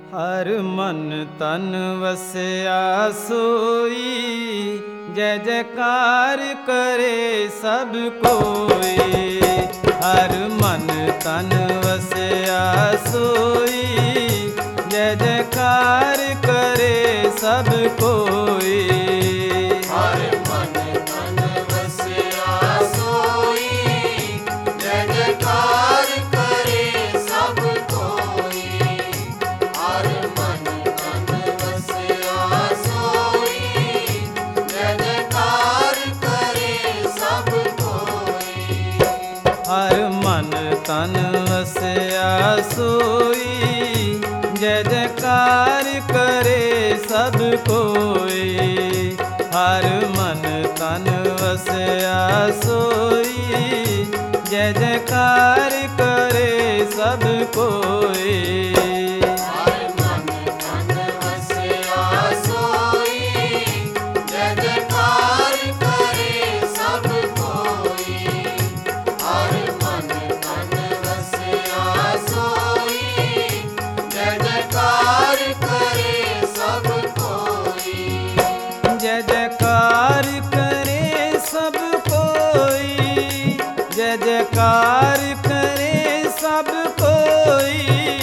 हर मन तन वस्या सोई, जय जयकार करे सब कोई। हर मन तन वस्या सोई, जय जयकार करे सब कोई। हर मन तन वस्या सोई, जय जयकार करे सब कोई। हर मन तन वस्या सोई, जय जयकार करे सब कोई। हर मन तन वस्या सोई, जय जयकार करे सब कोई। हर मन तन वस्या सोई, जय जयकार करे सब कोई। हर मन तन वस्या सोई, जय जयकार करे सब कोई। हर मन तन वस्या सोई, जय जयकार करे सब कोई। जय जयकार करे सब कोई, जय जयकार करे सब कोई।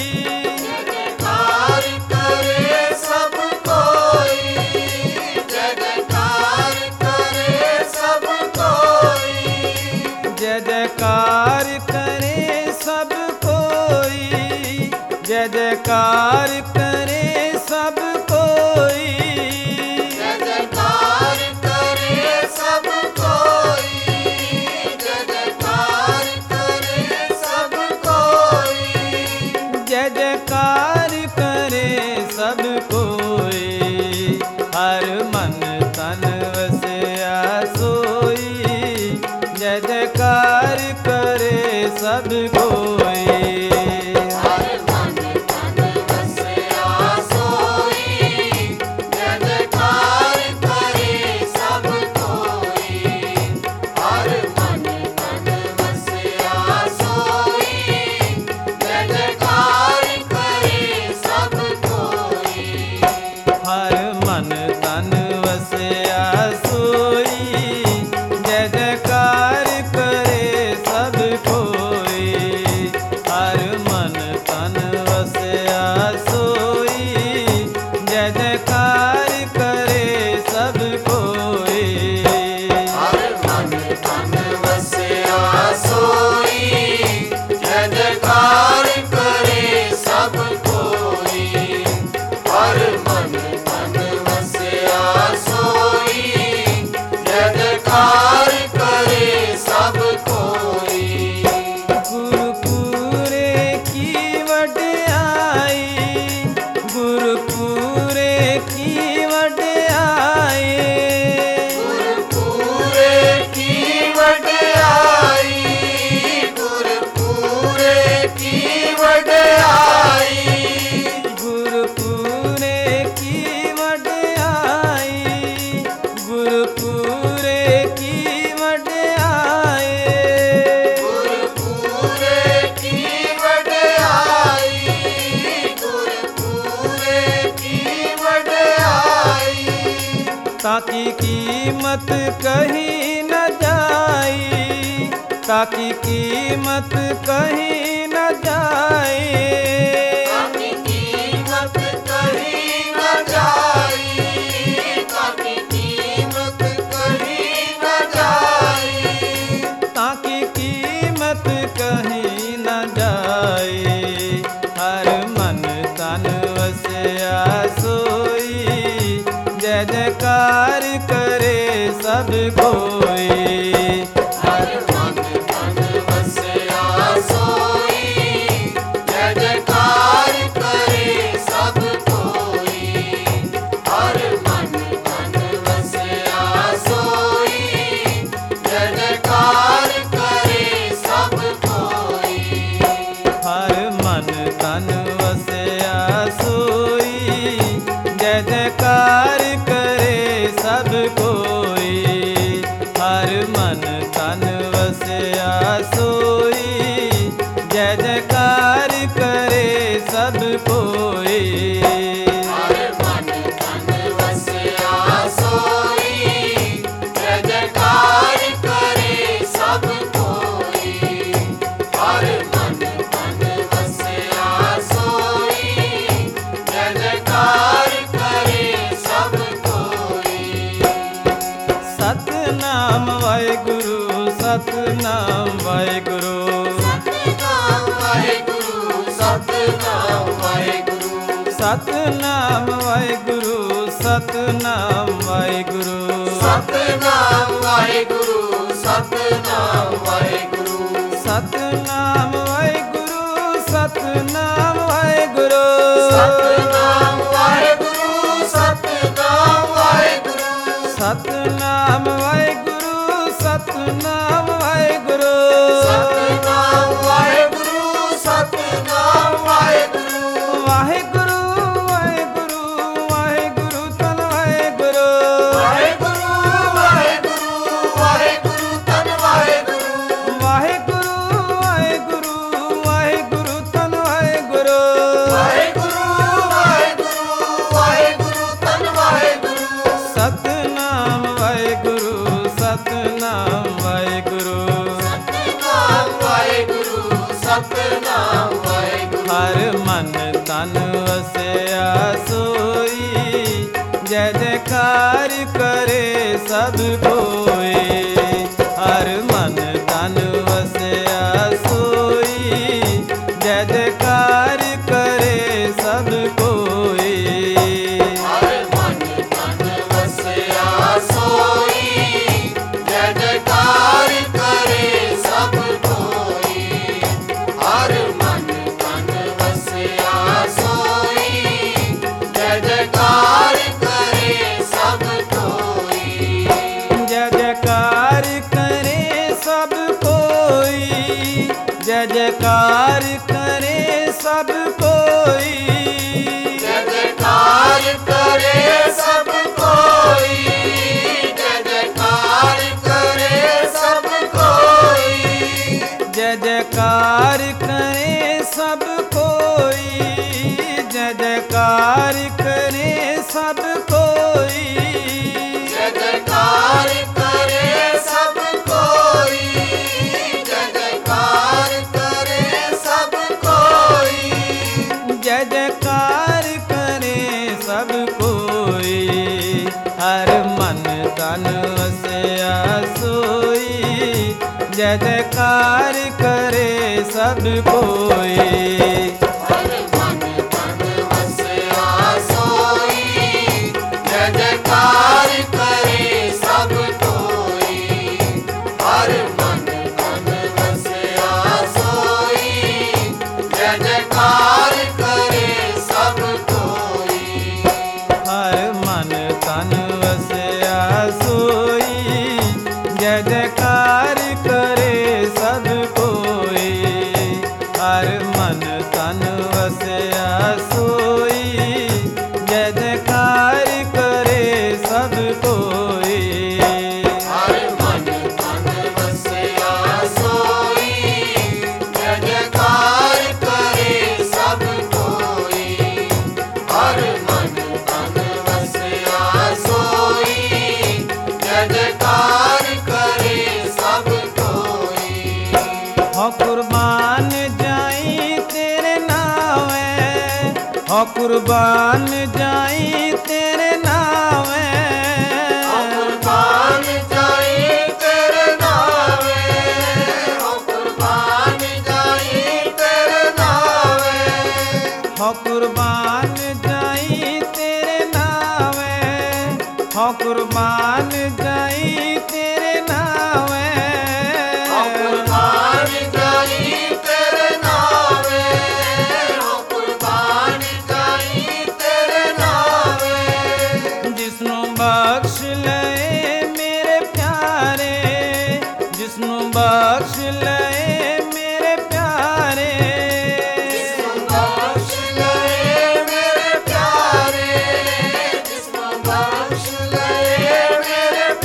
जयकार करे सब कोई, जय जयकार करे सब कोई। जय जयकार करे सब कोई, जय जयकार करे सब कोई। जय जयकार करे सब कोई, जय जयकार करे सब कोई। जय जयकार करे सब कोई। हर मन तन वस्या सोई, जय जयकार करे सब कोई। हर मन तन वस्या सोई, जय जयकार करे सब कोई। हर मन तन वस्या सोई, जय जयकार करे सब कोई। हर मन तन वस्या सोई, जय जयकार करे सब कोई। हर मन तन वस्या सोई, जय जयकार करे सब कोई। हर मन तन वस्या सोई, जय जयकार करे सब कोई। हर मन तन वस्या सोई, जय जयकार करे सब कोई। गुरुपुरे की वड्याई, गुरुपुरे की वड्याई। गुरपुरे की वड्याई, गुरपुरे की वड्याई। गुरुपुरे की वड्याई, गुरुपुरे की वड्याई। गुरपुरे की वड्याई, गुरपुरे की वड्याई। ताकि कीमत कहीं न जाई, ताकि कीमत कहीं न जाए। ताकि कीमत कहीं न जाई, ताकि कीमत कहीं न जाई। ताकि कीमत कहीं न जाए। हर मन तन वस्या सोई, जय जयकार करे सब कोई। हर मन तन वस्या सोई, जय जयकार करे सब कोई। हर मन तन वस्या सोई, जय जयकार करे सब कोई। हर मन तन वस्या सोई, जय जयकार करे सब कोई। कोई। हर मन तन वसिया सोई, जय जयकार करे सब कोई। हर मन तन वसिया सोई, जय जयकार करे सब कोई। सतनाम वाहेगुरु, सतनाम वाहेगुरु, सतनाम वाहेगुरु, सतनाम वाहेगुरु। सतनाम वाहेगुरु, सतनाम वाहेगुरु, सतनाम वाहेगुरु, सतनाम वाहेगुरु। सतनाम वाहेगुरु, सतनाम वाहेगुरु, सतनाम वाहेगुरु, सतनाम वाहेगुरु। सतनाम वाहेगुरु, सतनाम वाहेगुरु, सतनाम वाहेगुरु, सतनाम वाहेगुरु। वाहेगुरु वाहेगुरु वाहेगुरु तन वाहेगुरु, वाहेगुरु, वाहेगुरु, वाहेगुरु तन वाहेगुरु। वाहेगुरु वाहेगुरु वाहेगुरु तन वाहेगुरु, वाहेगुरु, वाहेगुरु, वाहेगुरु तन वाहेगुरु। सतनाम वाहेगुरु, सतनाम वाहेगुरु, सतनाम वाहेगुरु, सतनाम वाहेगुरु। हर मन तन वसिया सोई, जय जयकार करे सब कोई। हर मन तन वसिया सोई, जय जयकार करे सब कोई। हर मन तन वसिया सोई, जय जयकार करे सब कोई। हर मन तन वसिया सोई, जय जयकार करे सब कोई। जय जयकार करे सब कोई, जय जयकार करे सब कोई, जय जयकार करे सब कोई। जय जयकार करे सब कोई। जय जयकार करे सब कोई, जय जयकार करे सब कोई, जय जयकार करे सब कोई। जय जयकार करे सब कोई। जय जयकार करे सब कोई। हर मन तन वसिया सोई, जय जयकार करे सब कोई। हर मन तन वसिया सोई, जय जयकार करे सब कोई। हर मन तन वसिया सोई, जय जयकार करे सब कोई। हर मन तन वसिया सोई, जय जयकार करे सब कोई। हर मन तन वसिया सोई, जय जयकार करे सब कोई। हर मन तन वसिया सोई, जय जयकार करे सब कोई। हर मन तन वसिया सोई, जय जयकार करे सब कोई। हो कुर्बान जाई तेरे नावे, हो कुर्बान जाई तेरे नावे, हो कुर्बान जाई तेरे नावे। हो कुर्बान जाई तेरे नावे। हो कुर्बान जाई तेरे नावे, हो कुर्बान जाई तेरे नावे, हो कुर्बान जाई तेरे नावे। हो कुर्बान जाई तेरे नावे। जिसनु बख्श ले मेरे प्यारे, जिसनु बख्श ले मेरे प्यारे, बख्श ले मेरे प्यारे। जिसको बख्श ले मेरे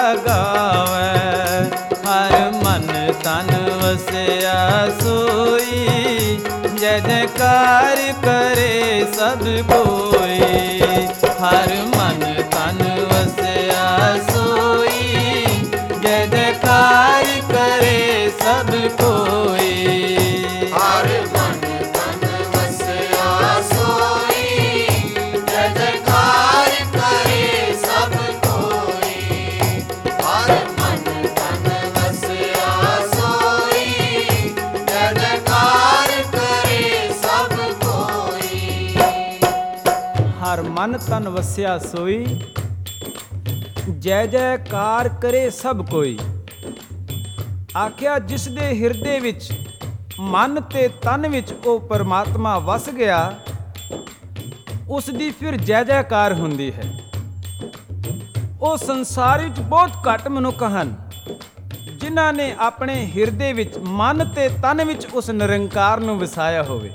ਗਾਵੇ। ਹਰ ਮਨ ਤਨ ਵਸਿਆ ਸੋਈ, ਜੈ ਜੈਕਾਰ ਕਰੇ ਸਭ ਕੋਈ। ਹਰ ਮਨ ਤਨ ਵਸਿਆ ਸੋਈ, ਜੈ ਜੈਕਾਰ ਕਰੇ ਸਭ ਕੋਈ। ਹਰ ਮਨ ਤਨ ਵਸਿਆ ਸੋਈ, ਜੈ ਜੈਕਾਰ ਕਰੇ ਸਭ ਕੋਈ। ਹਰ ਮਨ ਤਨ ਵਸਿਆ ਸੋਈ, ਜੈ ਜੈਕਾਰ ਕਰੇ ਸਭ ਕੋਈ। ਹਰ ਮਨ ਤਨ ਵਸਿਆ ਸੋਈ, ਜੈ ਜੈਕਾਰ ਕਰੇ ਸਭ ਕੋਈ। ਆਖਿਆ ਜਿਸ ਦੇ ਹਿਰਦੇ ਵਿੱਚ, ਮਨ ਤੇ ਤਨ ਵਿੱਚ ਉਹ ਪਰਮਾਤਮਾ ਵਸ ਗਿਆ, ਉਸ ਦੀ ਫਿਰ ਜੈ ਜੈਕਾਰ ਹੁੰਦੀ ਹੈ। ਉਹ ਸੰਸਾਰ ਵਿੱਚ ਬਹੁਤ ਘੱਟ ਮਨੁੱਖ ਹਨ ਜਿਨ੍ਹਾਂ ਨੇ ਆਪਣੇ ਹਿਰਦੇ ਵਿੱਚ, ਮਨ ਤੇ ਤਨ ਵਿੱਚ ਉਸ ਨਿਰੰਕਾਰ ਨੂੰ ਵਸਾਇਆ ਹੋਵੇ।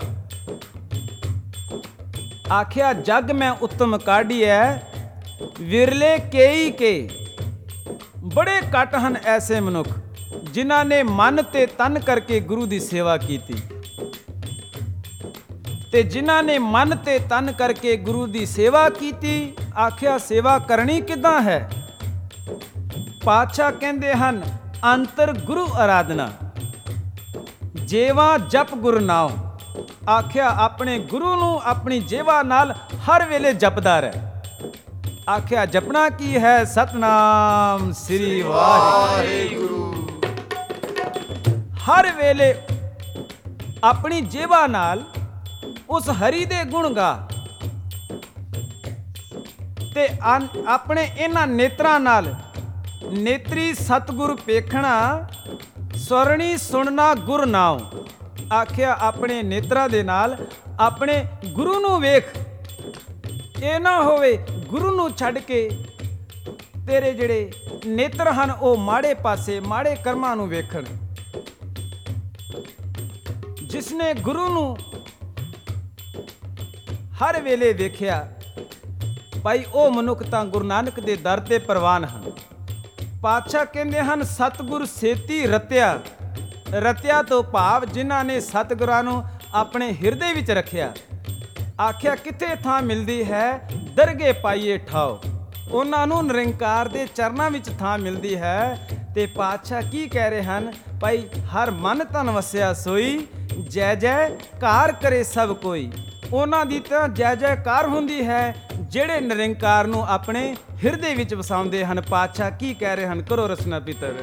ਆਖਿਆ ਜਗ ਮੈਂ ਉੱਤਮ ਕਾਢੀਐ, ਵਿਰਲੇ ਕੇਈ ਕੇ। ਬੜੇ ਘੱਟ ਹਨ ਐਸੇ ਮਨੁੱਖ ਜਿਨ੍ਹਾਂ ਨੇ ਮਨ ਤੇ ਤਨ ਕਰਕੇ ਗੁਰੂ ਦੀ ਸੇਵਾ ਕੀਤੀ। ਤੇ ਜਿਨ੍ਹਾਂ ਨੇ ਮਨ ਤੇ ਤਨ ਕਰਕੇ ਗੁਰੂ ਦੀ ਸੇਵਾ ਕੀਤੀ, ਆਖਿਆ ਸੇਵਾ ਕਰਨੀ ਕਿੱਦਾਂ ਹੈ? ਪਾਤਸ਼ਾਹ ਕਹਿੰਦੇ ਹਨ, ਅੰਤਰ ਗੁਰੂ ਆਰਾਧਨਾ, ਜੇਵਾ ਜਪ ਗੁਰ ਨਾਉ। ਆਖਿਆ ਆਪਣੇ ਗੁਰੂ ਨੂੰ ਆਪਣੀ ਜੇਵਾ ਨਾਲ ਹਰ ਵੇਲੇ ਜਪਦਾ ਰਹਿ। ਆਖਿਆ ਜਪਣਾ ਕੀ ਹੈ? ਸਤਨਾਮ ਸ੍ਰੀ ਵਾਹਿਗੁਰੂ। ਹਰ ਵੇਲੇ ਆਪਣੀ ਜੇਵਾ ਨਾਲ ਉਸ ਹਰੀ ਦੇ ਗੁਣ ਗਾ, ਤੇ ਆਪਣੇ ਇਹਨਾਂ ਨੇਤਰਾਂ ਨਾਲ, ਨੇਤਰੀ ਸਤਿਗੁਰ ਪੇਖਣਾ, ਸਵਰਣੀ ਸੁਣਨਾ ਗੁਰ ਨਾਉ। ਆਖਿਆ ਆਪਣੇ ਨੇਤਰਾਂ ਦੇ ਨਾਲ ਆਪਣੇ ਗੁਰੂ ਨੂੰ ਵੇਖ। ਇਹ ਨਾ ਹੋਵੇ ਗੁਰੂ ਨੂੰ ਛੱਡ ਕੇ ਤੇਰੇ ਜਿਹੜੇ ਨੇਤਰ ਹਨ ਉਹ ਮਾੜੇ ਪਾਸੇ, ਮਾੜੇ ਕਰਮਾਂ ਨੂੰ ਵੇਖਣ। ਜਿਸਨੇ ਗੁਰੂ ਨੂੰ ਹਰ ਵੇਲੇ ਵੇਖਿਆ, ਭਾਈ ਉਹ ਮਨੁੱਖ ਤਾਂ ਗੁਰੂ ਨਾਨਕ ਦੇ ਦਰ ਤੇ ਪ੍ਰਵਾਨ ਹਨ। ਪਾਤਸ਼ਾਹ ਕਹਿੰਦੇ ਹਨ, ਸਤਿਗੁਰ ਸੇਤੀ ਰਤਿਆ। ਰਤਿਆ ਤੋਂ ਭਾਵ ਜਿਨ੍ਹਾਂ ਨੇ ਸਤਿਗੁਰਾਂ ਨੂੰ ਆਪਣੇ ਹਿਰਦੇ ਵਿੱਚ ਰੱਖਿਆ। ਆਖਿਆ ਕਿੱਥੇ ਥਾਂ ਮਿਲਦੀ ਹੈ? ਦਰਗੇ ਪਾਈਏ ਠਾਓ। ਉਹਨਾਂ ਨੂੰ ਨਿਰੰਕਾਰ ਦੇ ਚਰਨਾਂ ਵਿੱਚ ਥਾਂ ਮਿਲਦੀ ਹੈ। ਤੇ ਪਾਤਸ਼ਾਹ ਕੀ ਕਹਿ ਰਹੇ ਹਨ? ਭਾਈ ਹਰ ਮਨ ਤਨ ਵਸਿਆ ਸੋਈ, ਜੈ ਜੈਕਾਰ ਕਰੇ ਸਭ ਕੋਈ। ਉਹਨਾਂ ਦੀ ਤਾਂ ਜੈ ਜੈਕਾਰ ਹੁੰਦੀ ਹੈ ਜਿਹੜੇ ਨਿਰੰਕਾਰ ਨੂੰ ਆਪਣੇ ਹਿਰਦੇ ਵਿੱਚ ਵਸਾਉਂਦੇ ਹਨ। ਪਾਤਸ਼ਾਹ ਕੀ ਕਹਿ ਰਹੇ ਹਨ? ਕਰੋ ਰਸਨਾ ਪਿੱਤਰ।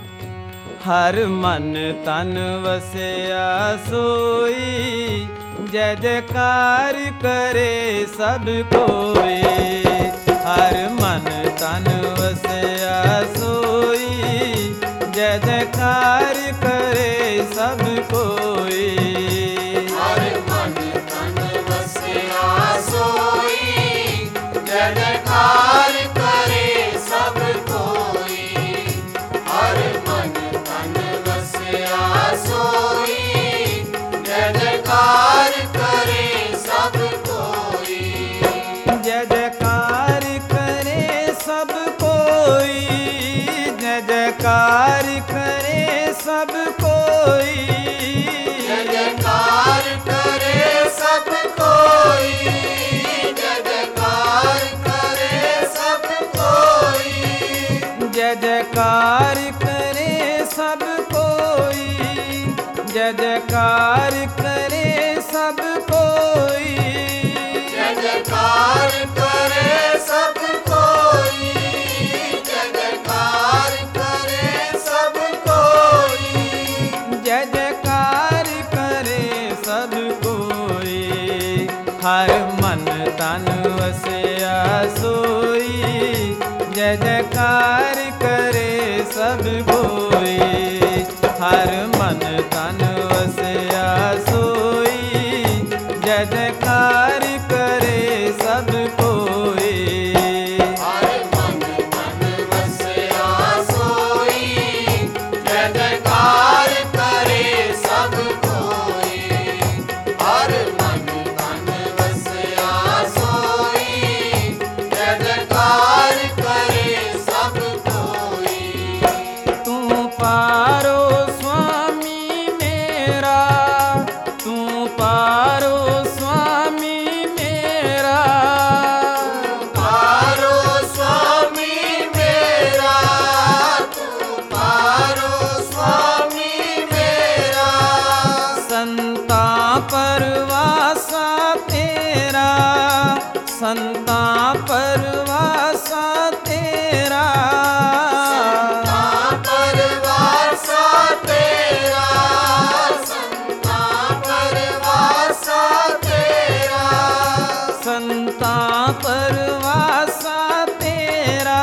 ਹਰ ਮਨ ਤਨ ਵਸਿਆ ਸੋਈ, ਜੈ ਜੈਕਾਰ ਕਰੇ ਸਭ ਕੋਈ। ਹਰ ਮਨ ਤਨ ਵਸਿਆ ਸੋਈ, ਜੈ ਜੈਕਾਰ ਕਰੇ ਸਭ ਕੋਈ। ਹਰ ਮਨ ਤਨ ਵਸਿਆ ਸੋਈ, ਜੈ ਜੈਕਾਰ ਕਰੇ ਸਭ ਕੋਈ। ਹਰ ਮਨ ਤਨ ਵਸਿਆ ਸੋਈ, ਜੈ ਜੈਕਾਰ ਕਰੇ ਸਭ ਕੋਈ। ਜੈ ਜੈਕਾਰ ਕਰੇ ਸਭ ਕੋਈ, ਜੈ ਜੈਕਾਰ ਕਰੇ ਸਭ ਕੋਈ। ਜੈ ਜੈਕਾਰ ਕਰੇ ਸਭ ਕੋਈ, ਜੈ ਜੈਕਾਰ ਕਰੇ ਸਭ ਕੋਈ। ਜੈ ਜੈਕਾਰ ਕਰੇ ਸਭ ਕੋਈ, ਜੈ ਜੈਕਾਰ ਕਰੇ ਸਭ ਕੋਈ। ਜੈ ਜੈਕਾਰ ਕਰੇ ਸਭ ਕੋਈ, ਜੈ ਜੈਕਾਰ ਕਰੇ ਸਭ ਕੋਈ। ਜੈ ਜੈਕਾਰ ਕਰੇ ਸਭ ਕੋਈ। ਹਰ ਮਨ ਤਨ ਵਸਿਆ ਸੋਈ, ਜੈ ਜੈਕਾਰ ਕਰੇ ਸਭ ਕੋਈ। ਹਰ ਮਨ ਤਨ ਵਸਿਆ ਸੋਈ, ਜੈ ਜੈਕਾਰ ਕਰੇ ਸਭ ਕੋਈ। ਹਰ ਮਨ ਤਨ ਵਸਿਆ ਸੋਈ, ਜੈ ਜੈਕਾਰ ਕਰੇ ਸਭ ਕੋਈ। ਹਰ ਮਨ ਤਨ ਵਸਿਆ ਸੋਈ, ਜੈ ਜੈਕਾਰ ਕਰੇ ਸਭ ਕੋਈ। ਪਾਰੋ ਸੁਆਮੀ ਮੇਰਾ, ਤੂੰ ਪਾਰੋ ਸੁਆਮੀ ਮੇਰਾ। ਪਾਰੋ ਸੁਆਮੀ ਮੇਰਾ, ਤੂੰ ਪਾਰੋ ਸੁਆਮੀ ਮੇਰਾ। ਸੰਤਾਂ ਪਰਵਾਸਾ ਤੇਰਾ, ਸੰਤਾਂ ਪਰਵਾਸਾ ਤੇਰਾ। ਸੰਤਾਂ ਪਰਵਾਸਾ ਤੇਰਾ, ਸੰਤਾਂ ਪਰਵਾਸਾ ਤੇਰਾ। ਸੰਤਾਂ ਪਰਵਾਸਾ ਤੇਰਾ,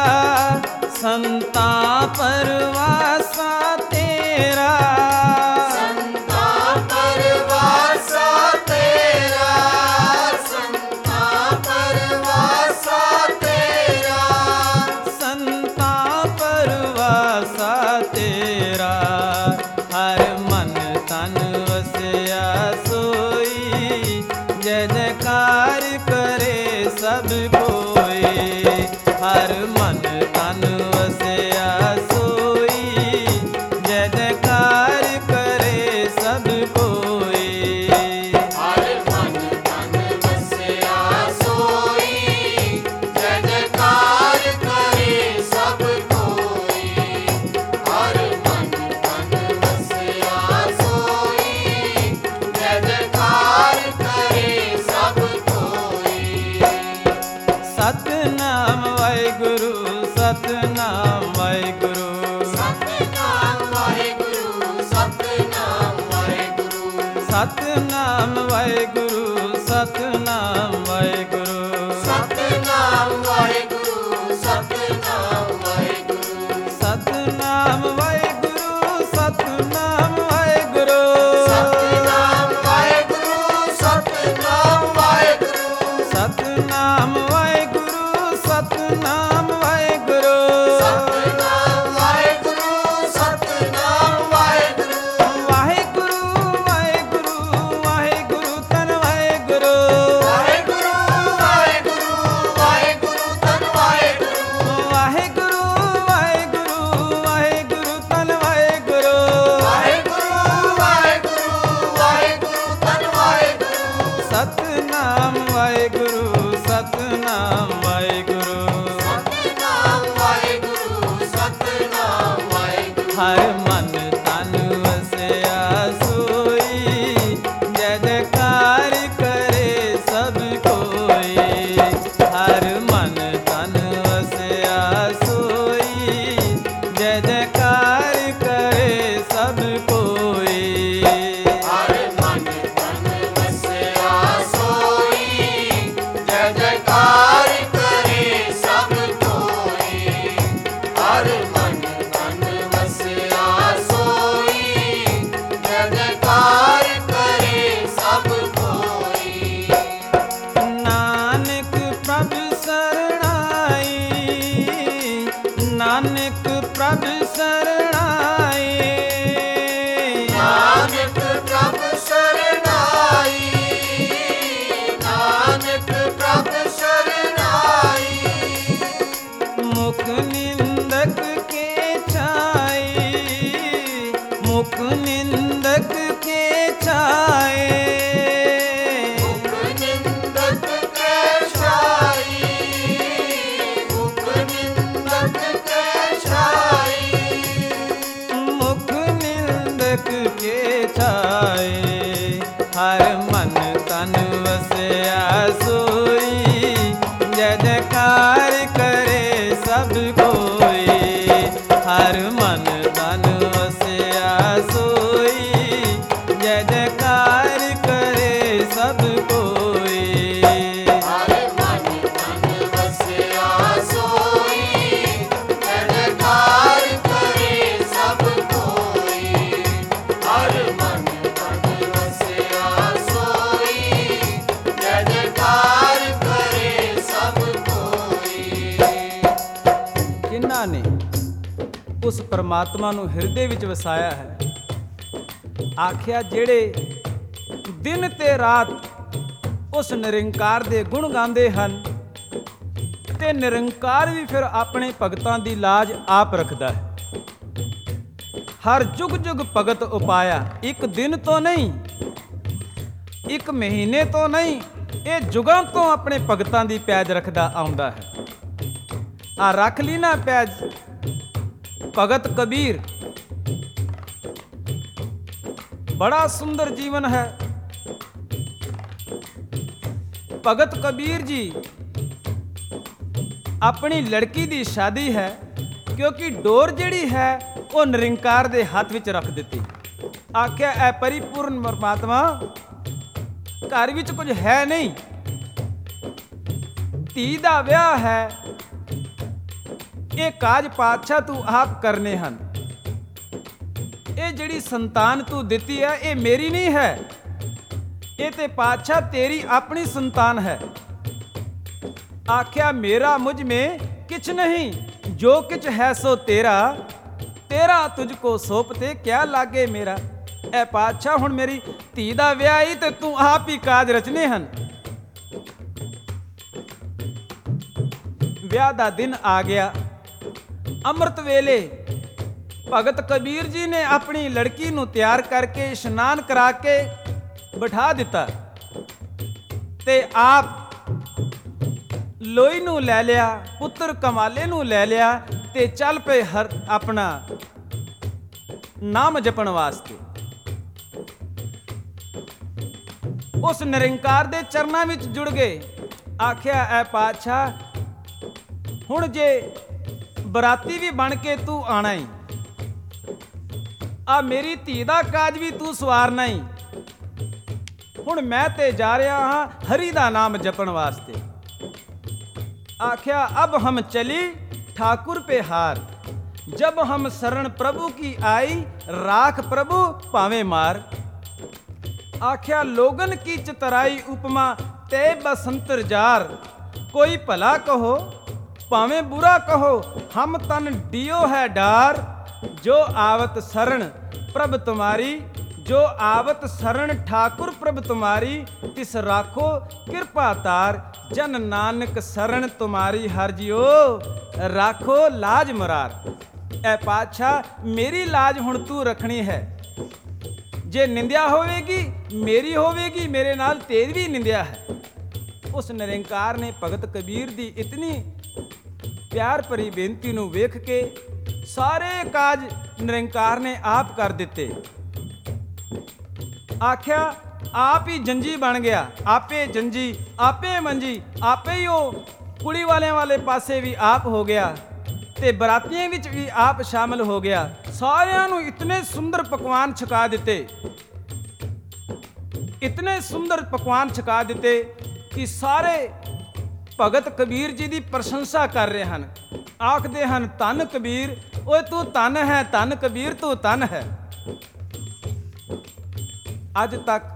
ਸੰਤਾਂ ਪਰਵਾਸਾ ਤੇਰਾ। ਸੰਤਾਂ ਪਰਵਾਸਾ ਤੇਰਾ, ਸੰਤਾਂ ਪਰਵਾਸਾ ਤੇਰਾ। ਸੰਤਾਂ ਪਰਵਾਸਾ ਤੇਰਾ। ਹਰ ਮਨ ਤਨ ਵਸਿਆ ਸੋਈ, ਜੈ ਜੈਕਾਰ ਕਰੇ ਸਭ ਕੋਈ। ਹਰ ਮਨ ਤਨ ਵਸਿਆ ਸੋਈ, ਜੈ ਜੈਕਾਰ ਕਰੇ ਸਭ ਕੋਈ। ਹਰ ਮਨ ਤਨ ਵਸਿਆ ਸੋਈ, ਜੈ ਜੈਕਾਰ ਕਰੇ ਸਭ ਕੋਈ। ਹਰ ਮਨ ਤਨ ਵਸਿਆ ਸੋਈ, ਜੈ ਜੈਕਾਰ ਕਰੇ ਸਭ ਕੋਈ। ਸਤਿਨਾਮ ਵਾਹਿਗੁਰੂ, ਸਤਿਨਾਮ ਵਾਹਿਗੁਰੂ। ਸਤਿਨਾਮ ਵਾਹਿਗੁਰੂ, ਸਤਿਨਾਮ ਵਾਹਿਗੁਰੂ। ਸਤਿਨਾਮ ਵਾਹਿਗੁਰੂ, ਸਤਿਨਾਮ ਵਾਹਿਗੁਰੂ। ਸਤਿਨਾਮ ਵਾਹਿਗੁਰੂ, ਸਤਿਨਾਮ ਵਾਹਿਗੁਰੂ। ਸਤਿਨਾਮ ਵਾਹਿਗੁਰੂ, ਸਤਿਨਾਮ ਵਾਹਿਗੁਰੂ। ਸਤਿਨਾਮ ਵਾਹਿਗੁਰੂ, ਸਤਿਨਾਮ ਵਾਹਿਗੁਰੂ। ਸਤਿਨਾਮ ਵਾਹਿਗੁਰੂ, ਸਤਿਨਾਮ ਵਾਹਿਗੁਰੂ। ਸਤਿਨਾਮ ਵਾਹਿਗੁਰੂ, ਸਤਿਨਾਮ ਵਾਹਿਗੁਰੂ। ਵਾਹਿਗੁਰੂ ਵਾਹਿਗੁਰੂ ਵਾਹਿਗੁਰੂ ਧੰਨ ਵਾਹਿਗੁਰੂ। ਵਾਹਿਗੁਰੂ ਵਾਹਿਗੁਰੂ ਵਾਹਿਗੁਰੂ ਧੰਨ ਵਾਹਿਗੁਰੂ। ਵਾਹਿਗੁਰੂ ਵਾਹਿਗੁਰੂ ਵਾਹਿਗੁਰੂ ਧੰਨ ਵਾਹਿਗੁਰੂ। ਵਾਹਿਗੁਰੂ ਵਾਹਿਗੁਰੂ ਵਾਹਿਗੁਰੂ ਧੰਨ ਵਾਹਿਗੁਰੂ। ਸਤਿਨਾਮ ਵਾਹਿਗੁਰੂ, ਸਤਿਨਾਮ ਵਾਹਿਗੁਰੂ। ਸਤਿਨਾਮ ਵਾਹਿਗੁਰੂ, ਸਤਿਨਾਮ ਵਾਹਿਗੁਰੂ। ਹਰ ਮਨ ਤਨ ਵਸਿਆ ਸੋਈ, ਜੈ ਜੈਕਾਰ ਕਰੇ ਸਭ ਕੋਈ। ਹਰ ਮਨ ਤਨ ਵਸਿਆ ਸੋਈ, ਜੈ ਜੈਕਾਰ ਕਰੇ ਸਭ ਕੋਈ। ਹਰ ਮਨ ਤਨ ਵਸਿਆ ਸੋਈ, ਜੈ ਜੈਕਾਰ ਕਰੇ ਸਭ ਕੋਈ। ਹਰ ਮਨ ਤਨ ਵਸਿਆ ਸੋਈ, ਜੈ ਜੈਕਾਰ ਕਰੇ ਸਭ ਕੋਈ। ਨਾਨਕ ਪ੍ਰਭ ਸਰਣਾਈ, ਨਾਨਕ ਪ੍ਰਭ ਸਰਣਾਈ। ਨਾਨਕ ਪ੍ਰਭ ਸਰਣਾਈ, ਨਾਨਕ ਪ੍ਰਭ ਸਰਣਾਈ। ਮੁਖ ਨਿੰਦਕ ਕੇ ਛਾਈ, ਮੁਖ ਨਿੰਦਕ ਕੇ ਛਾਏ। ਮੁਖ ਨਿੰਦਕ ਕੈ ਛਾਈ, ਮੁਖ ਨਿੰਦਕ ਕੈ ਛਾਈ। ਮੁਖ ਨਿੰਦਕ ਕੇ ਛਾਏ। ਹਰ ਮਨ ਤਨ ਵਸਿਆ ਸੋਈ, ਜੈ ਜੈਕਾਰ ਕਰੇ ਸਭ ਕੋਈ। ਹਰ ਮਨ ਤਨ ਵਸਿਆ ਸੋਈ, ਜੈ ਜੈਕਾਰ ਕਰੇ ਸਭ ਕੋਈ। ਹਰ ਮਨ ਤਨ ਵਸਿਆ ਸੋਈ, ਜੈ ਜੈਕਾਰ ਕਰੇ ਸਭ ਕੋਈ। ਹਰ ਮਨ ਤਨ ਵਸਿਆ ਸੋਈ, ਜੈ ਜੈਕਾਰ ਕਰੇ ਸਭ ਕੋਈ। ਜਿਨ੍ਹਾਂ ਨੇ ਉਸ ਪਰਮਾਤਮਾ ਨੂੰ ਹਿਰਦੇ ਵਿੱਚ ਵਸਾਇਆ ਹੈ, ਆਖਿਆ ਜਿਹੜੇ ਦਿਨ ਤੇ ਰਾਤ ਉਸ ਨਿਰੰਕਾਰ ਦੇ ਗੁਣ ਗਾਉਂਦੇ ਹਨ, ਤੇ ਨਿਰੰਕਾਰ ਵੀ ਫਿਰ ਆਪਣੇ ਭਗਤਾਂ ਦੀ ਲਾਜ ਆਪ ਰੱਖਦਾ ਹੈ। ਹਰ ਜੁਗ ਜੁਗ ਭਗਤ ਉਪਾਇਆ। ਇੱਕ ਦਿਨ ਤੋਂ ਨਹੀਂ, ਇੱਕ ਮਹੀਨੇ ਤੋਂ ਨਹੀਂ, ਇਹ ਜੁਗਾਂ ਤੋਂ ਆਪਣੇ ਭਗਤਾਂ ਦੀ ਪੈਜ ਰੱਖਦਾ ਆਉਂਦਾ ਹੈ। ਆ ਰੱਖ ਲਈ ਨਾ ਪੈਜ ਭਗਤ ਕਬੀਰ। ਬੜਾ ਸੁੰਦਰ ਜੀਵਨ ਹੈ। ਭਗਤ ਕਬੀਰ ਜੀ ਆਪਣੀ ਲੜਕੀ ਦੀ ਸ਼ਾਦੀ ਹੈ, ਕਿਉਂਕਿ ਡੋਰ ਜਿਹੜੀ ਹੈ ਉਹ ਨਿਰੰਕਾਰ ਦੇ ਹੱਥ ਵਿੱਚ ਰੱਖ ਦਿੱਤੀ। ਆਖਿਆ ਐ ਪਰਿਪੂਰਨ ਪਰਮਾਤਮਾ, ਘਰ ਵਿੱਚ ਕੁਝ ਹੈ ਨਹੀਂ, ਧੀ ਦਾ ਵਿਆਹ ਹੈ, ਇਹ ਕਾਜ ਪਾਤਸ਼ਾਹ ਤੂੰ ਆਪ ਕਰਨੇ ਹਨ। ਇਹ ਜਿਹੜੀ ਸੰਤਾਨ ਤੂੰ ਦਿੱਤੀ ਹੈ ਇਹ ਮੇਰੀ ਨਹੀਂ ਹੈ, ਇਹ ਤੇ ਪਾਤਸ਼ਾਹ ਤੇਰੀ ਆਪਣੀ ਸੰਤਾਨ ਹੈ। ਆਖਿਆ ਮੇਰਾ ਮੁਝ ਮੇਂ ਕਿਛ ਨਹੀਂ, ਜੋ ਕਿਛ ਹੈ ਸੋ ਤੇਰਾ, ਤੇਰਾ ਤੁਝ ਕੋ ਸੌਂਪਤੇ ਕਿਆ ਲਾਗੇ ਮੇਰਾ। ਐ ਪਾਤਸ਼ਾਹ ਹੁਣ ਮੇਰੀ ਧੀ ਦਾ ਵਿਆਹ ਹੀ ਤੇ ਤੂੰ ਆਪ ਹੀ ਕਾਜ ਰਚਨੇ ਹਨ। ਵਿਆਹ ਦਾ ਦਿਨ ਆ ਗਿਆ। ਅੰਮ੍ਰਿਤ ਵੇਲੇ ਭਗਤ ਕਬੀਰ ਜੀ ਨੇ ਆਪਣੀ ਲੜਕੀ ਨੂੰ ਤਿਆਰ ਕਰਕੇ ਇਸ਼ਨਾਨ ਕਰਾ ਕੇ ਬਿਠਾ ਦਿੱਤਾ ਤੇ ਆਪ ਲੋਈ ਨੂੰ ਲੈ ਲਿਆ, ਪੁੱਤਰ ਕਮਾਲੇ ਨੂੰ ਲੈ ਲਿਆ ਤੇ ਚੱਲ ਪਏ ਹਰ ਆਪਣਾ ਨਾਮ ਜਪਣ ਵਾਸਤੇ। ਉਸ ਨਿਰੰਕਾਰ ਦੇ ਚਰਨਾਂ ਵਿੱਚ ਜੁੜ ਗਏ। ਆਖਿਆ ਐ ਪਾਤਸ਼ਾਹ, ਹੁਣ ਜੇ ਬਰਾਤੀ ਵੀ ਬਣ ਕੇ ਤੂੰ ਆਣਾ ਈ, ਆ ਮੇਰੀ ਧੀ ਦਾ ਕਾਜ ਵੀ ਤੂੰ ਸਵਾਰਨਾ ਈ। ਹੁਣ ਮੈਂ ਤੇ ਜਾ ਰਿਹਾ ਹਾਂ ਹਰੀ ਦਾ ਨਾਮ ਜਪਣ ਵਾਸਤੇ। ਆਖਿਆ ਅਬ ਹਮ ਚਲੀ ठाकुर पे हार, जब हम शरण प्रभु की आई, राख प्रभु पावे मार। आख्या लोगन की चितराई उपमा ते बसंतर जार, कोई भला कहो पावे बुरा कहो, हम तन डियो है डार। जो आवत शरण प्रभ तुम्हारी, जो आवत शरण ठाकुर प्रभ तुम्हारी, तिस राखो कृपा तार। जन नानक शरण तुम्हारी हर जियो, राखो लाज मरार। ऐ पातशाह मेरी लाज हुण तू रखनी है। जे निंदिया होवेगी मेरी होवेगी, मेरे नाल तेरी भी निंदिया है। उस निरंकार ने भगत कबीर दी इतनी प्यार भरी बेनती नूं वेख के सारे काज निरंकार ने आप कर दिते। आख्या आप ही जंजी बन गया, आपे जंजी आपे मंजी, आपे ही कुड़ी वाले पासे भी आप हो गया ते बरातियां विच भी आप शामिल हो गया। सारियां नूं इतने सुंदर पकवान छका दिते, इतने सुंदर पकवान छका दिते कि सारे भगत कबीर जी की प्रशंसा कर रहे हैं। आखदे हैं धन कबीर, ओए तू धन है, धन कबीर तू धन है। अज तक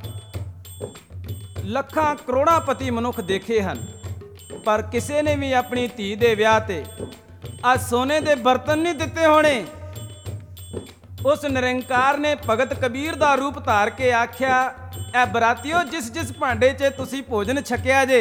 ਲੱਖਾਂ ਕਰੋੜਾਂ ਪਤੀ ਮਨੁੱਖ ਦੇਖੇ ਹਨ, ਪਰ ਕਿਸੇ ਨੇ ਵੀ ਆਪਣੀ ਧੀ ਦੇ ਵਿਆਹ ਤੇ ਆ ਸੋਨੇ ਦੇ ਬਰਤਨ ਨਹੀਂ ਦਿੱਤੇ ਹੋਣੇ। ਉਸ ਨਿਰੰਕਾਰ ਨੇ ਭਗਤ ਕਬੀਰ ਦਾ ਰੂਪ ਧਾਰ ਕੇ ਆਖਿਆ, ਐ ਬਰਾਤੀਓ, ਜਿਸ ਜਿਸ ਭਾਂਡੇ 'ਚ ਤੁਸੀਂ ਭੋਜਨ ਛਕਿਆ ਜੇ,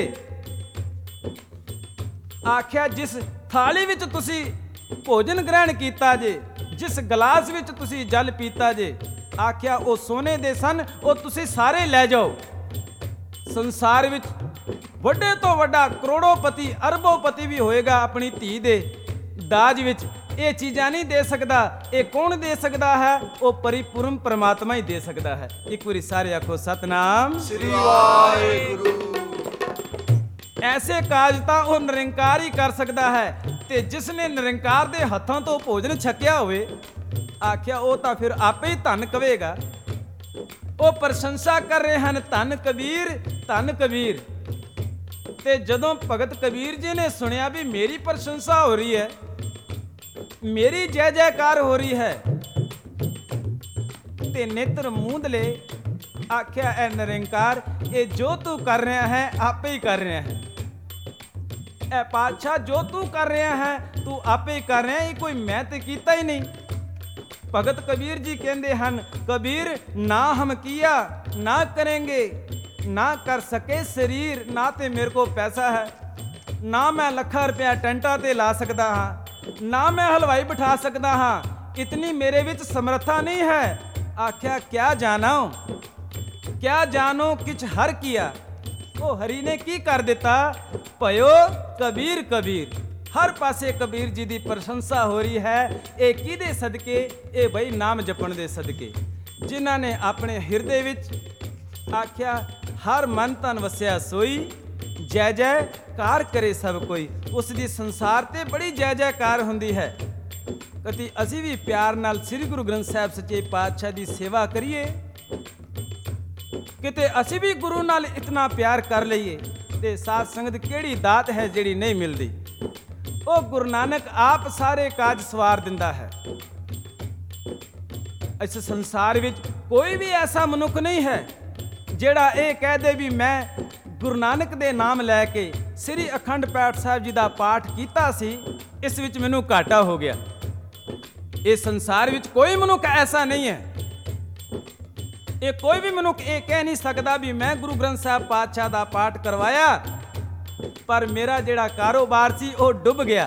ਆਖਿਆ ਜਿਸ ਥਾਲੀ ਵਿੱਚ ਤੁਸੀਂ ਭੋਜਨ ਗ੍ਰਹਿਣ ਕੀਤਾ ਜੇ, ਜਿਸ ਗਲਾਸ ਵਿੱਚ ਤੁਸੀਂ ਜਲ ਪੀਤਾ ਜੇ, ਆਖਿਆ ਉਹ ਸੋਨੇ ਦੇ ਸਨ, ਉਹ ਤੁਸੀਂ ਸਾਰੇ ਲੈ ਜਾਓ। ਸੰਸਾਰ ਵਿੱਚ ਵੱਡੇ ਤੋਂ ਵੱਡਾ ਕਰੋੜੋਪਤੀ ਅਰਬੋਪਤੀ ਵੀ ਹੋਏਗਾ, ਆਪਣੀ ਧੀ ਦੇ ਦਾਜ ਵਿੱਚ ਇਹ ਚੀਜ਼ਾਂ ਨਹੀਂ ਦੇ ਸਕਦਾ। ਇਹ ਕੌਣ ਦੇ ਸਕਦਾ ਹੈ? ਉਹ ਪਰਿਪੂਰਨ ਪਰਮਾਤਮਾ ਹੀ ਦੇ ਸਕਦਾ ਹੈ। ਇੱਕ ਵਾਰੀ ਸਾਰੇ ਆਖੋ ਸਤਨਾਮ ਸ੍ਰੀ ਵਾਹਿਗੁਰੂ। ਐਸੇ ਕਾਜ ਤਾਂ ਉਹ ਨਿਰੰਕਾਰ ਹੀ ਕਰ ਸਕਦਾ ਹੈ, ਤੇ ਜਿਸ ਨੇ ਨਿਰੰਕਾਰ ਦੇ ਹੱਥਾਂ ਤੋਂ ਭੋਜਨ ਛਕਿਆ ਹੋਵੇ, ਆਖਿਆ ਉਹ ਤਾਂ ਫਿਰ ਆਪੇ ਹੀ ਧੰਨ ਕਵੇਗਾ। ਉਹ ਪ੍ਰਸ਼ੰਸਾ ਕਰ ਰਹੇ ਹਨ, ਧੰਨ ਕਬੀਰ, ਧੰਨ ਕਬੀਰ। ਤੇ ਜਦੋਂ ਭਗਤ ਕਬੀਰ ਜੀ ਨੇ ਸੁਣਿਆ ਵੀ ਮੇਰੀ ਪ੍ਰਸ਼ੰਸਾ ਹੋ ਰਹੀ ਹੈ, ਮੇਰੀ ਜੈ ਜੈਕਾਰ ਹੋ ਰਹੀ ਹੈ, ਤੇ ਨੇਤਰ ਮੂੰਦ ਲਏ। ਆਖਿਆ ਐ ਨਿਰੰਕਾਰ, ਇਹ ਜੋ ਤੂੰ ਕਰ ਰਿਹਾ ਹੈ ਆਪੇ ਹੀ ਕਰ ਰਿਹਾ ਹੈ। ਐ ਪਾਤਸ਼ਾਹ, ਜੋ ਤੂੰ ਕਰ ਰਿਹਾ ਹੈ ਤੂੰ ਆਪੇ ਹੀ ਕਰ ਰਿਹਾ, ਇਹ ਕੋਈ ਮੈਂ ਤੇ ਕੀਤਾ ਹੀ ਨਹੀਂ। ਭਗਤ ਕਬੀਰ ਜੀ ਕਹਿੰਦੇ ਹਨ, ਕਬੀਰ ਨਾ ਹਮ ਕੀਆ ਨਾ ਕਰਾਂਗੇ, ਨਾ ਕਰ ਸਕੇ ਸਰੀਰ, ਨਾ ਤੇ ਮੇਰੇ ਕੋਲ ਪੈਸਾ ਹੈ, ਨਾ ਮੈਂ ਲੱਖਾਂ ਰੁਪਇਆ ਟੈਂਟਾਂ ਤੇ ਲਾ ਸਕਦਾ ਹਾਂ, ਨਾ ਮੈਂ ਹਲਵਾਈ ਬਿਠਾ ਸਕਦਾ ਹਾਂ, इतनी मेरे विच समर्था नहीं है। आख्या क्या जानो किछ हर किया। ओ हरी ने की कर दिता, पयो कबीर कबीर। हर पासे कबीर जी की प्रशंसा हो रही है। ये किहदे सदके? ये बई नाम जपण दे सदके, जिन्हां ने अपने हिरदे विच आख्या हर मन तन वसिया सोई, जय जयकार करे सब कोई। उस दी संसार ते बड़ी जय जयकार हुंदी है। कति असी भी प्यार नाल श्री गुरु ग्रंथ साहिब सच्चे पातशाह दी सेवा करिए, किते असी भी गुरु नाल इतना प्यार कर लईए ते साध संगत केड़ी दात है जेड़ी नहीं मिलदी। ओ गुरु नानक आप सारे काज सवार दिंदा है। इस संसार विच कोई भी ऐसा मनुख नहीं है जेड़ा ये कह दे भी मैं गुरु नानक दे नाम लैके श्री अखंड पाठ साहिब जी दा पाठ कीता सी, इस विच मैनू घाटा हो गया। इस संसार विच कोई मनुख ऐसा नहीं है। ये कोई भी मनुख ये कह नहीं सकता भी मैं गुरु ग्रंथ साहिब पातशाह दा पाठ करवाया पर मेरा जेड़ा कारोबार सी वो डुब गया,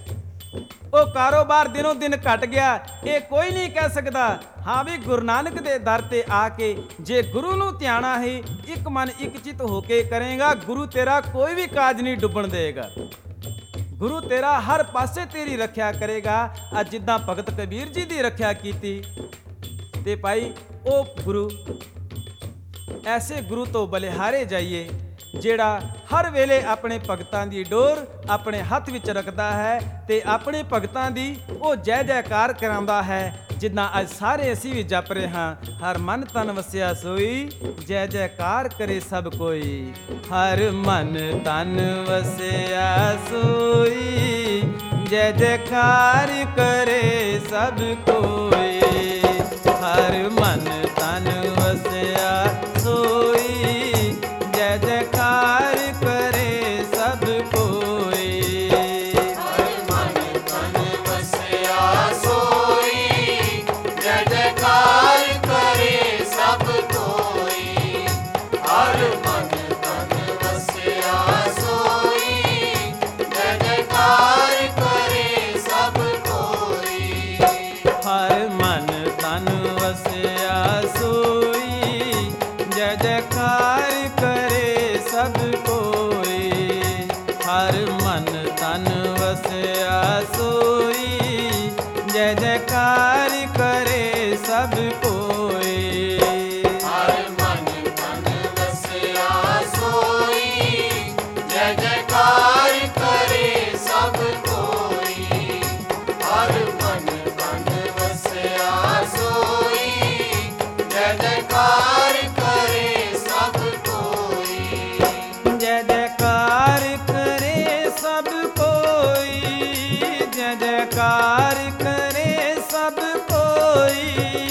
वो कारोबार दिनों दिन घट गया। ये कोई नहीं कह सकता। हाँ भी गुरु नानक दे दर ते आके जे गुरु नूं ध्याना ही एक मन एक चित होके करेगा, गुरु तेरा कोई भी काज नहीं डुबण देगा। गुरु तेरा हर पासे तेरी रखिया करेगा। अज जिद्दां भगत कबीर जी दी रखिया कीती ते भाई ओ गुरु, ऐसे गुरु तो बलिहारे जाइए ਜਿਹੜਾ हर वेले अपने भगतां दी डोर अपने हथ विच रखदा है ते अपने भगतां दी ओ जय जयकार करांदा है। जिन्ना अज सारे असी भी जप रहे हाँ, हर मन तन वसिया सोई, जय जयकार करे सब कोई। हर मन तन वसिया सोई, जय जयकार करे सब कोई। हर मन तन वसिया सोई, जय जयकार करे सब कोई। हर मन तन वसिया सोई, जय जयकार करे सब कोई। हर मन तन वसिया सोई, जय जयकार करे सब कोई। हर मन तन वसिया सोई, जय जयकार करे सब कोई। हर मन तन वसिया सोई, जय जयकार करे सब कोई। हर मन तन वसिया सोई, जय जयकार करे सब कोई। हर मन तन वसिया सोई, जय जयकार करे सब कोई। जय जयकार करे सब कोई, जय जयकार करे सब कोई।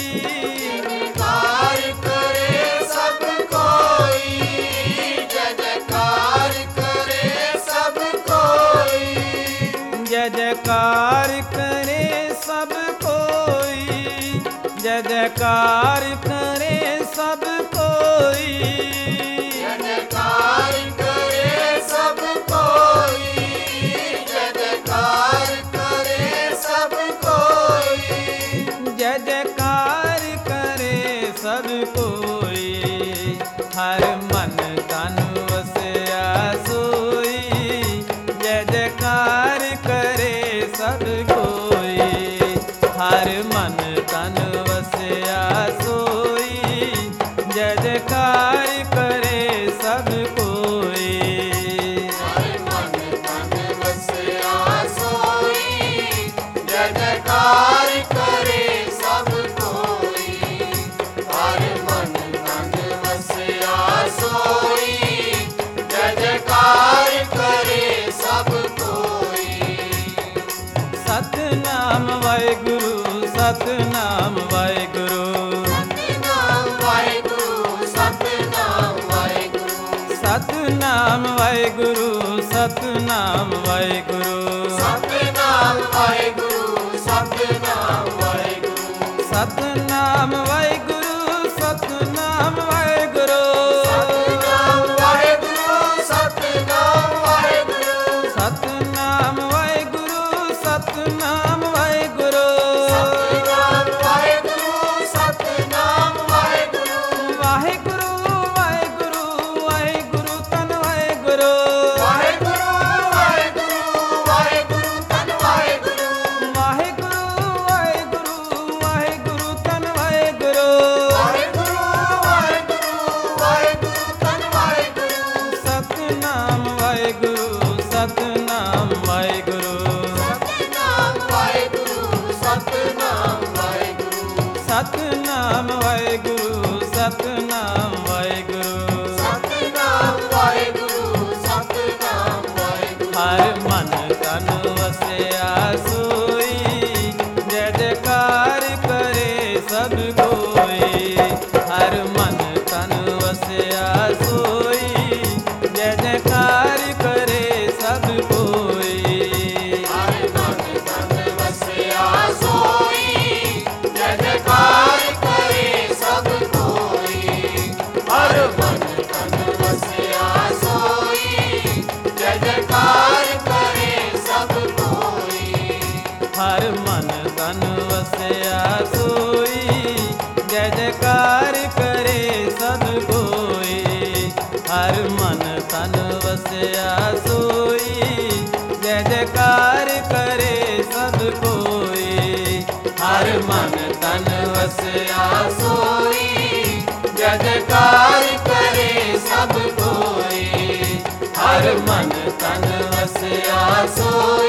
जयकार करे सब कोई, जय जयकार करे सब कोई। जय जयकार करे सब कोई, जय जयकार करे सब कोई। जय जयकार करे सब कोई, जय जयकार करे सब कोई। जय जयकार करे सब कोई। हर मन तन वसिया सोई, जय जयकार करे सब कोई। हर मन तन वसिया सोई, जय जयकार करे सब कोई। हर मन तन वसिया सोई, जय जयकार करे सब कोई। हर मन तन वसिया सोई, जय जयकार करे सब कोई। सतनाम वाहेगुरु, सतनाम वाहेगुरु। सतनाम वाहेगुरु, सतनाम वाहेगुरु। सतनाम वाहेगुरु, सतनाम वाहेगुरु। सतनाम वाहेगुरु, सतनाम वाहेगुरु। सतनाम वाहेगुरु, सतनाम वाहेगुरु। सतनाम वाहेगुरु, सतनाम वाहेगुरु। सतनाम वाहेगुरु, सतनाम वाहेगुरु। सतनाम ਸਤਨਾਮ ਵਾਹਿਗੁਰੂ ਸਤਨਾਮ ਵਾਹਿਗੁਰੂ ਸਤਿਨਾਮ ਵਾਹਿਗੁਰੂ ਸਤਿਨਾਮ ਵਾਹਿਗੁਰੂ ਹਰ ਮਨ ਤਨ ਵਸਿਆ ਸੋਈ ਜੈ ਜੈਕਾਰ ਕਰੇ ਸਭ ਕੋਈ ਹਰ ਮਨ ਤਨ ਵਸਿਆ ਸੋਈ ਜੈ ਜੈਕਾਰ ਕਰੇ ਸਭ ਕੋਈ ਹਰਿ ਮਨ ਤਨ ਵਸਿਆ ਸੋਈ ਜੈ ਜੈਕਾਰ ਕਰੇ ਸਭ ਕੋਈ ਹਰਿ ਮਨ ਤਨ ਵਸਿਆ ਸੋਈ ਜੈ ਜੈਕਾਰ ਕਰੇ ਸਭ ਕੋਈ ਹਰ ਮਨ ਤਨ ਵਸਿਆ ਸੋਈ ਜੈ ਜੈਕਾਰ ਕਰੇ ਸਭ ਕੋਈ ਹਰ ਮਨ ਤਨ ਵਸਿਆ ਸੋਈ ਜੈ ਜੈਕਾਰ ਕਰੇ ਸਭ ਕੋਈ ਹਰ ਮਨ ਤਨ ਵਸਿਆ ਸੋਈ ਜੈ ਜੈਕਾਰ ਕਰੇ ਸਭ ਕੋਈ ਹਰ ਮਨ ਤਨ ਵਸਿਆ ਸੋਈ